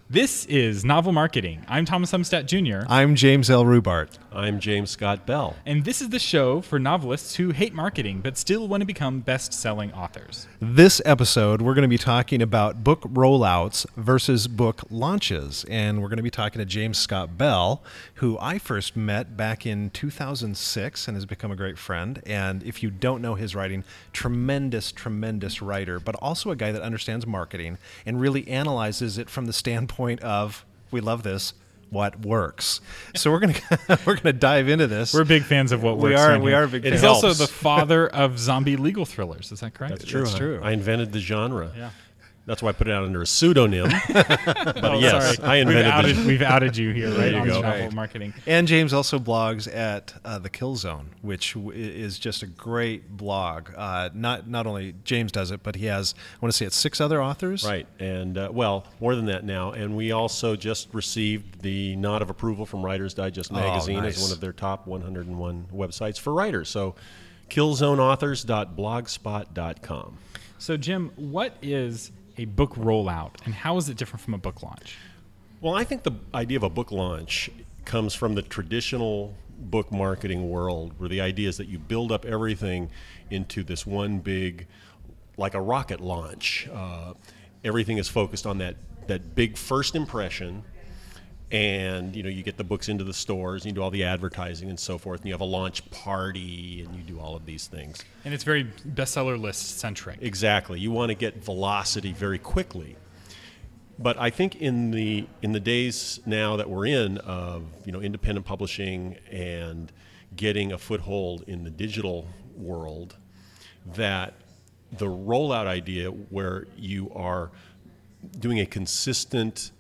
This is Novel Marketing. I'm Thomas Umstattd Jr. I'm James L. Rubart. I'm James Scott Bell. And this is the show for novelists who hate marketing but still want to become best-selling authors. This episode, we're going to be talking about book rollouts versus book launches. And we're going to be talking to James Scott Bell, who I first met back in 2006 and has become a great friend. And if you don't know his writing, tremendous writer, but also a guy that understands marketing and really analyzes it from the standpoint of, we love this, what works. So we're gonna dive into this. We're big fans of what works. We are big fans. He's also the father of zombie legal thrillers. Is that correct? That's true. That's true. I invented the genre. Yeah. That's why I put it out under a pseudonym. But yes, sorry. I invented We've outed you here, right? you On go. Novel Right. Marketing. And James also blogs at The Kill Zone, which is just a great blog. Not only James does it, but he has, I want to say it's 6 other authors. Right, and well, more than that now. And we also just received the nod of approval from Writers Digest magazine nice. as one of their top 101 websites for writers. So killzoneauthors.blogspot.com. So, Jim, what is a book rollout, and how is it different from a book launch? Well, I think the idea of a book launch comes from the traditional book marketing world, where the idea is that you build up everything into this one big, like a rocket launch. Everything is focused on that big first impression, and you get the books into the stores, and you do all the advertising and so forth, and you have a launch party, and you do all of these things. And it's very bestseller list centric. Exactly. You want to get velocity very quickly. But I think in the days now that we're in of independent publishing and getting a foothold in the digital world, that the rollout idea where you are doing a consistent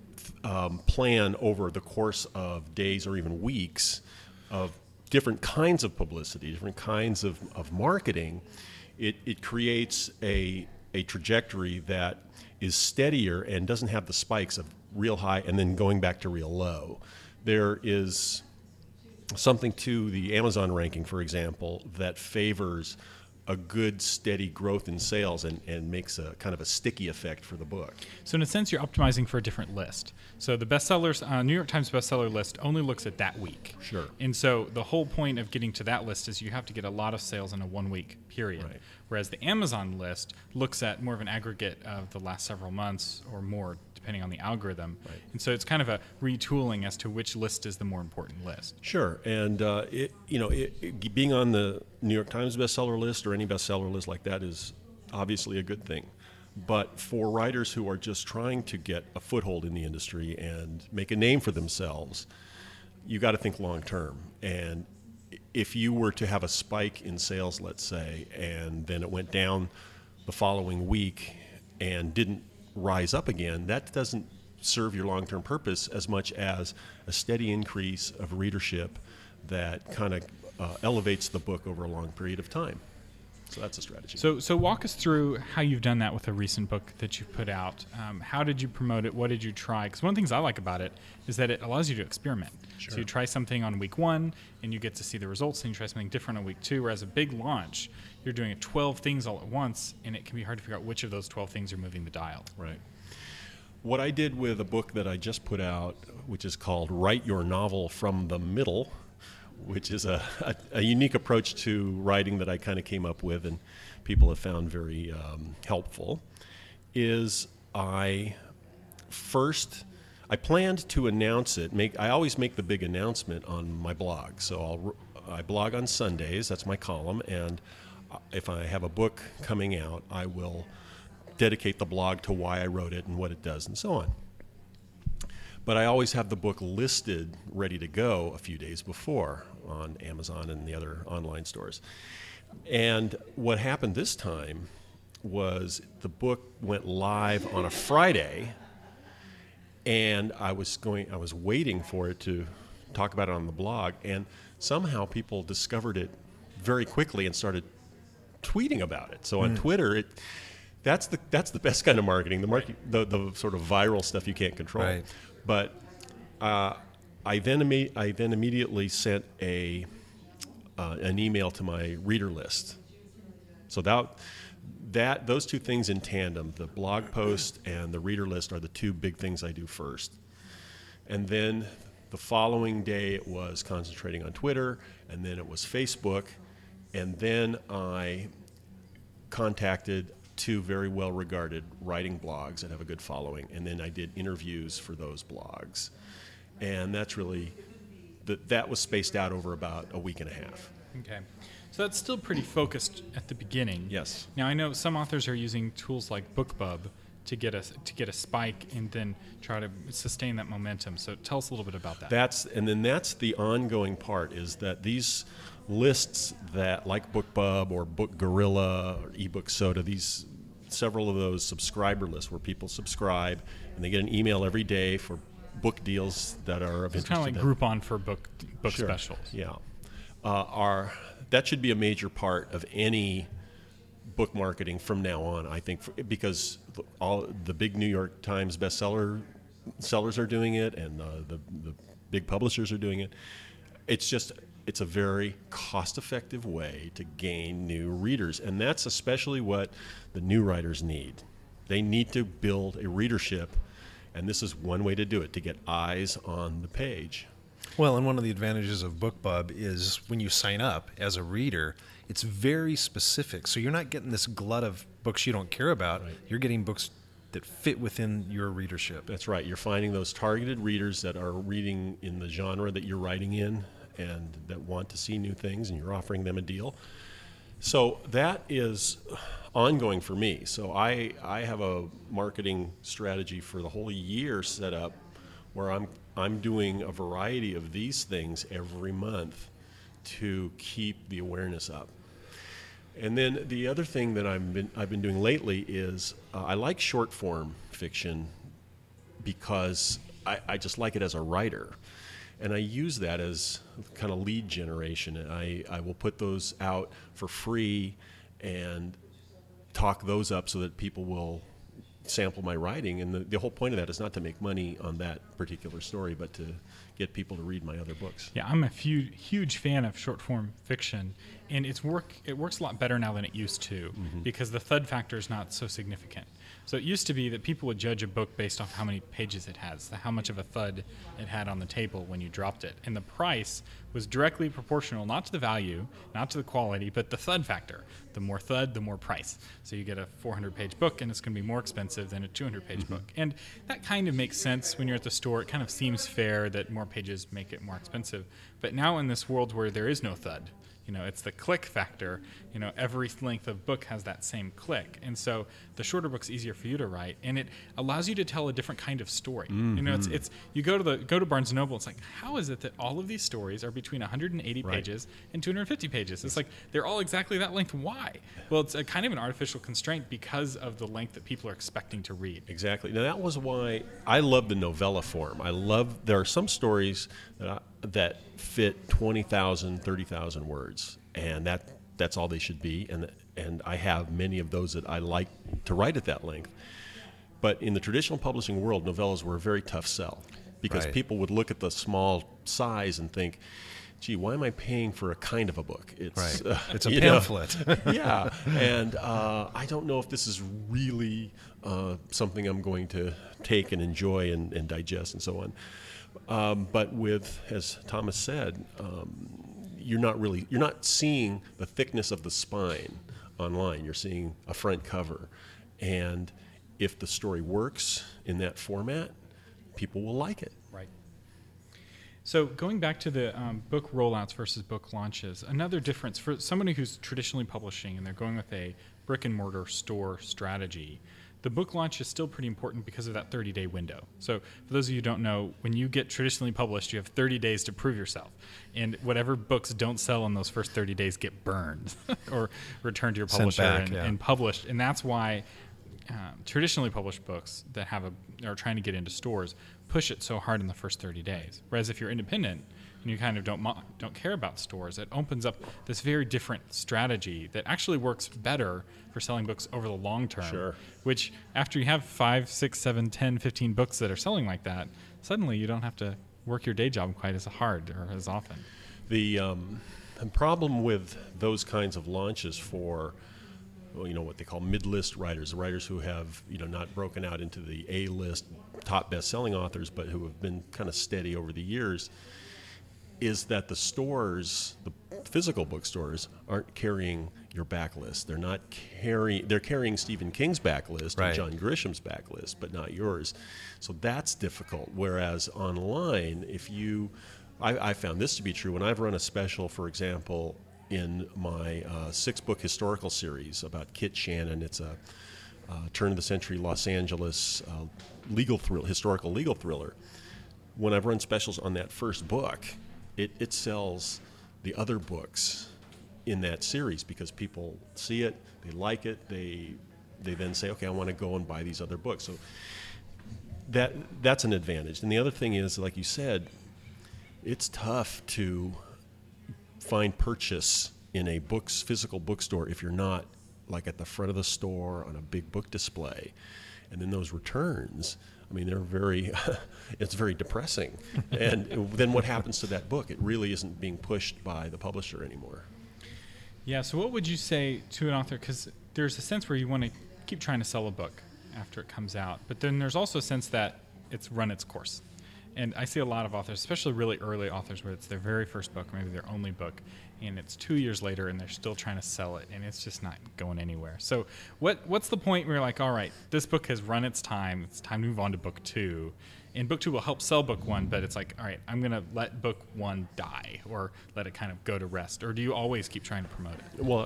plan over the course of days or even weeks of different kinds of publicity, different kinds of marketing, it creates a trajectory that is steadier and doesn't have the spikes of real high and then going back to real low. There is something to the Amazon ranking, for example, that favors a good steady growth in sales and makes a kind of a sticky effect for the book. So in a sense, you're optimizing for a different list. So the bestsellers, New York Times bestseller list only looks at that week. Sure. And so the whole point of getting to that list is you have to get a lot of sales in a 1 week period. Right. Whereas the Amazon list looks at more of an aggregate of the last several months or more, depending on the algorithm. Right. And so it's kind of a retooling as to which list is the more important list. Sure, and being on the New York Times bestseller list or any bestseller list like that is obviously a good thing. But for writers who are just trying to get a foothold in the industry and make a name for themselves, you got to think long term. And if you were to have a spike in sales, let's say, and then it went down the following week and didn't rise up again, that doesn't serve your long-term purpose as much as a steady increase of readership that kind of elevates the book over a long period of time. So that's a strategy. So walk us through how you've done that with a recent book that you've put out. How did you promote it? What did you try? Because one of the things I like about it is that it allows you to experiment. Sure. So you try something on week 1, and you get to see the results, and you try something different on week 2, whereas a big launch, you're doing 12 things all at once, and it can be hard to figure out which of those 12 things are moving the dial. Right. What I did with a book that I just put out, which is called Write Your Novel from the Middle, which is a unique approach to writing that I kind of came up with and people have found very helpful, is I planned to announce it. I always make the big announcement on my blog. So I blog on Sundays, that's my column, and if I have a book coming out, I will dedicate the blog to why I wrote it and what it does and so on. But I always have the book listed, ready to go a few days before on Amazon and the other online stores. And what happened this time was the book went live on a Friday, and I was waiting for it to talk about it on the blog, and somehow people discovered it very quickly and started tweeting about it. So on Twitter, that's the best kind of marketing. The sort of viral stuff you can't control. Right. But I then immediately sent an email to my reader list. So those two things in tandem, the blog post and the reader list, are the two big things I do first. And then the following day it was concentrating on Twitter, and then it was Facebook, and then I contacted two very well-regarded writing blogs that have a good following, and then I did interviews for those blogs. And that's really, that was spaced out over about a week and a half. Okay. So that's still pretty focused at the beginning. Yes. Now I know some authors are using tools like BookBub to get a spike and then try to sustain that momentum. So tell us a little bit about that. That's the ongoing part, is that these lists that, like BookBub or Book Gorilla or eBook Soda, these several of those subscriber lists where people subscribe and they get an email every day for book deals that are of It's interest kind of like to them. Groupon for book Sure. specials. Yeah. That should be a major part of any book marketing from now on, I think, because all the big New York Times sellers are doing it, and the big publishers are doing it. It's a very cost-effective way to gain new readers, and that's especially what the new writers need. They need to build a readership, and this is one way to do it, to get eyes on the page. Well, and one of the advantages of BookBub is when you sign up as a reader, it's very specific. So you're not getting this glut of books you don't care about. Right. You're getting books that fit within your readership. That's right. You're finding those targeted readers that are reading in the genre that you're writing in and that want to see new things, and you're offering them a deal. So that is ongoing for me. So I have a marketing strategy for the whole year set up where I'm doing a variety of these things every month to keep the awareness up. And then the other thing that I've been doing lately is I like short form fiction because I just like it as a writer. And I use that as kind of lead generation. And I will put those out for free and talk those up so that people will sample my writing. And the whole point of that is not to make money on that particular story, but to get people to read my other books. Yeah, I'm a huge fan of short form fiction, and it works a lot better now than it used to because the thud factor is not so significant. So it used to be that people would judge a book based off how many pages it has, how much of a thud it had on the table when you dropped it. And the price was directly proportional, not to the value, not to the quality, but the thud factor. The more thud, the more price. So you get a 400-page book, and it's going to be more expensive than a 200-page book. And that kind of makes sense when you're at the store. It kind of seems fair that more pages make it more expensive. But now in this world where there is no thud, it's the click factor. Every length of book has that same click. And so the shorter book's easier for you to write, and it allows you to tell a different kind of story. It's you go to Barnes & Noble, it's like, how is it that all of these stories are between 180 pages and 250 pages? It's like they're all exactly that length. Why? Well, it's a kind of an artificial constraint because of the length that people are expecting to read. Exactly. Now that was why I love the novella form. There are some stories that fit 20,000, 30,000 words, and that's all they should be. And I have many of those that I like to write at that length. But in the traditional publishing world, novellas were a very tough sell because Right. people would look at the small size and think, gee, why am I paying for a kind of a book? It's Right. It's a pamphlet. Yeah, and I don't know if this is really something I'm going to take and enjoy and digest and so on. But with, as Thomas said, you're not seeing the thickness of the spine online. You're seeing a front cover, and if the story works in that format, people will like it. Right. So going back to the book rollouts versus book launches, another difference for somebody who's traditionally publishing and they're going with a brick and mortar store strategy, the book launch is still pretty important because of that 30-day window. So for those of you who don't know, when you get traditionally published, you have 30 days to prove yourself. And whatever books don't sell in those first 30 days get burned or returned to your Sent publisher back, and published. And that's why traditionally published books that are trying to get into stores push it so hard in the first 30 days. Whereas if you're independent and you kind of don't care about stores, it opens up this very different strategy that actually works better for selling books over the long term. Sure. Which after you have 5, 6, 7, 10, 15 books that are selling like that, suddenly you don't have to work your day job quite as hard or as often. The problem with those kinds of launches for what they call mid-list writers, the writers who have not broken out into the A-list top best-selling authors, but who have been kind of steady over the years, is that the stores, the physical bookstores, aren't carrying your backlist. They're carrying Stephen King's backlist Right. and John Grisham's backlist, but not yours. So that's difficult. Whereas online, I found this to be true when I've run a special, for example, in my 6-book historical series about Kit Shannon. It's a turn-of-the-century Los Angeles historical legal thriller. When I've run specials on that first book, it sells the other books in that series because people see it, they like it, they then say, okay, I want to go and buy these other books. So that's an advantage. And the other thing is, like you said, it's tough to find purchase in a physical bookstore if you're not like at the front of the store on a big book display. And then those returns, it's very depressing. And then what happens to that book? It really isn't being pushed by the publisher anymore. Yeah, so what would you say to an author? Because there's a sense where you want to keep trying to sell a book after it comes out, but then there's also a sense that it's run its course. And I see a lot of authors, especially really early authors, where it's their very first book, maybe their only book, and it's 2 years later and they're still trying to sell it, and it's just not going anywhere. So what's the point where you're like, all right, this book has run its time to move on to book 2, and book 2 will help sell book 1, but it's like, all right, I'm going to let book 1 die or let it kind of go to rest? Or do you always keep trying to promote it? Well,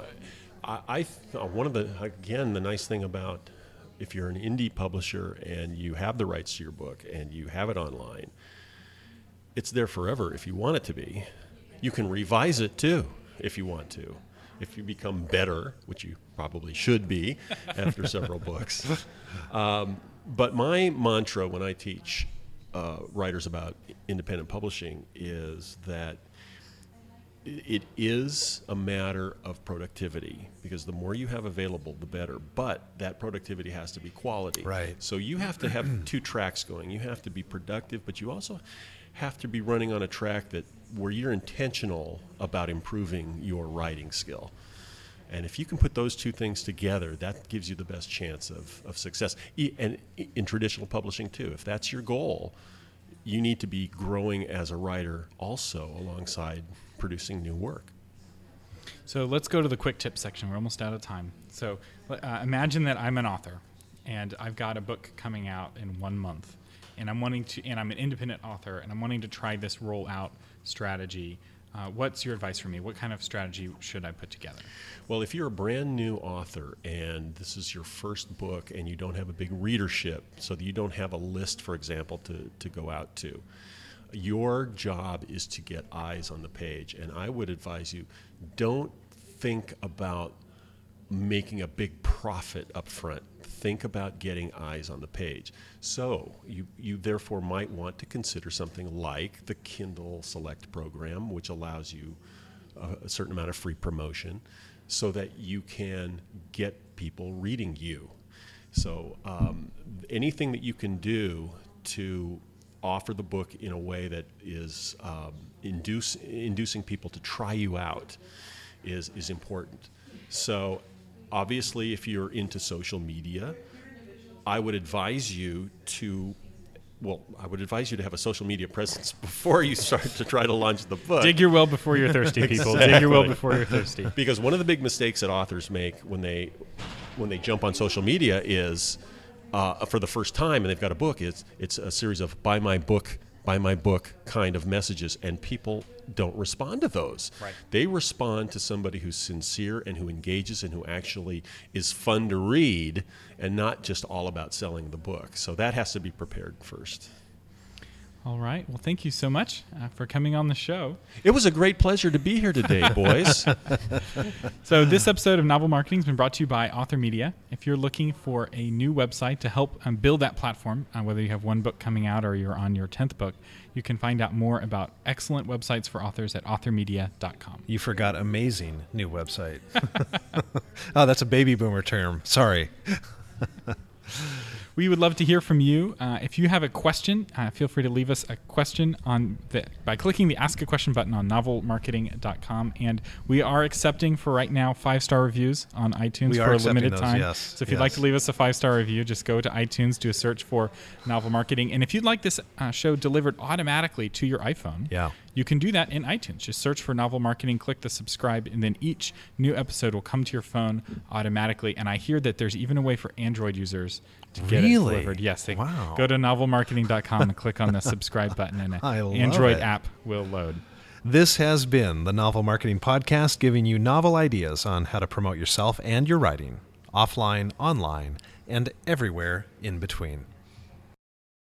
the nice thing about if you're an indie publisher and you have the rights to your book and you have it online, it's there forever if you want it to be. You can revise it too if you want to. If you become better, which you probably should be after several books. But my mantra when I teach writers about independent publishing is that it is a matter of productivity, because the more you have available, the better. But that productivity has to be quality. Right. So you have to have 2 tracks going. You have to be productive, but you also have to be running on a track where you're intentional about improving your writing skill. And if you can put those 2 things together, that gives you the best chance of success. And in traditional publishing too, if that's your goal, you need to be growing as a writer also alongside producing new work. So let's go to the quick tip section. We're almost out of time. So imagine that I'm an author, and I've got a book coming out in 1 month, and I'm an independent author, and I'm wanting to try this rollout strategy. What's your advice for me? What kind of strategy should I put together? Well, if you're a brand new author and this is your first book and you don't have a big readership, so that you don't have a list, for example, to go out to, your job is to get eyes on the page. And I would advise you, don't think about making a big profit up front. Think about getting eyes on the page. So you therefore might want to consider something like the Kindle Select program, which allows you a certain amount of free promotion so that you can get people reading you. So anything that you can do to offer the book in a way that is inducing people to try you out is important. So obviously, if you're into social media, I would advise you to have a social media presence before you start to try to launch the book. Dig your well before you're thirsty, people. Exactly. Dig your well before you're thirsty. Because one of the big mistakes that authors make when they jump on social media is, for the first time, and they've got a book, it's a series of buy my book kind of messages, and people don't respond to those. Right. They respond to somebody who's sincere and who engages and who actually is fun to read and not just all about selling the book. So that has to be prepared first. All right. Well, thank you so much for coming on the show. It was a great pleasure to be here today, boys. So this episode of Novel Marketing has been brought to you by Author Media. If you're looking for a new website to help build that platform, whether you have 1 book coming out or you're on your 10th book, you can find out more about excellent websites for authors at authormedia.com. You forgot amazing new website. Oh, that's a baby boomer term. Sorry. We would love to hear from you. If you have a question, feel free to leave us a question by clicking the Ask a Question button on novelmarketing.com. And we are accepting for right now 5-star reviews on iTunes for a limited time. Yes, so if you'd like to leave us a 5-star review, just go to iTunes, do a search for Novel Marketing. And if you'd like this show delivered automatically to your iPhone, you can do that in iTunes. Just search for Novel Marketing, click the subscribe, and then each new episode will come to your phone automatically. And I hear that there's even a way for Android users to get it delivered. Yes, they go to novelmarketing.com and click on the subscribe button, and an Android app will load. This has been the Novel Marketing Podcast, giving you novel ideas on how to promote yourself and your writing, offline, online, and everywhere in between.